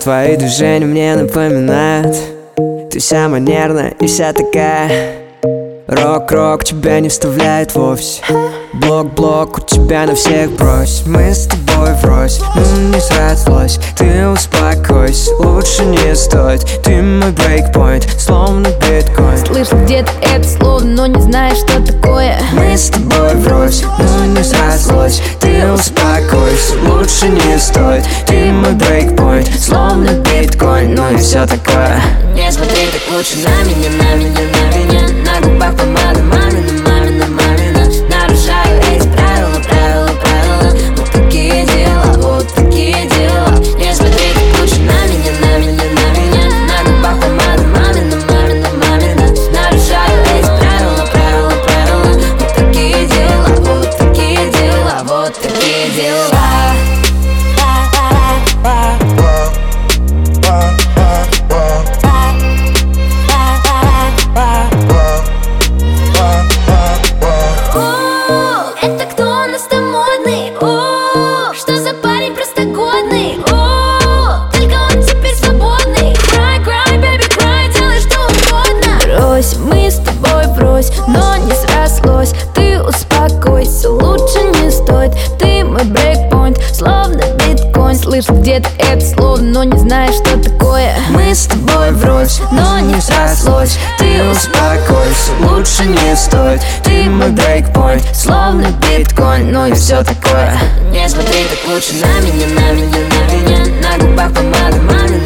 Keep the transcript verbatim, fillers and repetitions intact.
твои движения мне напоминают. Ты вся манерная и вся такая. Рок-рок тебя не вставляет вовсе. Блок-блок у тебя на всех брось. Мы с тобой врозь, ну не срослось. Ты успокойся, лучше не стоит. Ты мой брейкпоинт, словно биткоин. Слышал где-то это слово, но не знаешь, что такое. Мы с тобой врозь, ну не срослось. Ты успокойся, лучше не стоит. Ты мой брейкпоинт, словно биткоин, ну и все такое. Не смотри так лучше на меня, на меня, на меня. На губах помада мамина, мамина, мамина. Нарушаю эти правила, правила, правила. Вот такие дела, вот такие дела. Не смотри так лучше на меня, на меня, на меня. На губах помада мамина, мамина, мамина. Нарушаю эти правила, правила, правила. Вот такие дела, вот такие дела, вот такие дела. Мы с тобой врозь, но не срослось. Ты успокойся, лучше не стоит. Ты мой брейкпоинт, словно биткоин. Слышал где-то это слово, но не знаешь, что такое. Мы с тобой врозь, но не срослось. Ты успокойся, лучше не стоит. Ты мой брейкпоинт, словно биткоин, ну и все такое. Не смотри так лучше на меня, на меня, на меня. На губах помада мамина.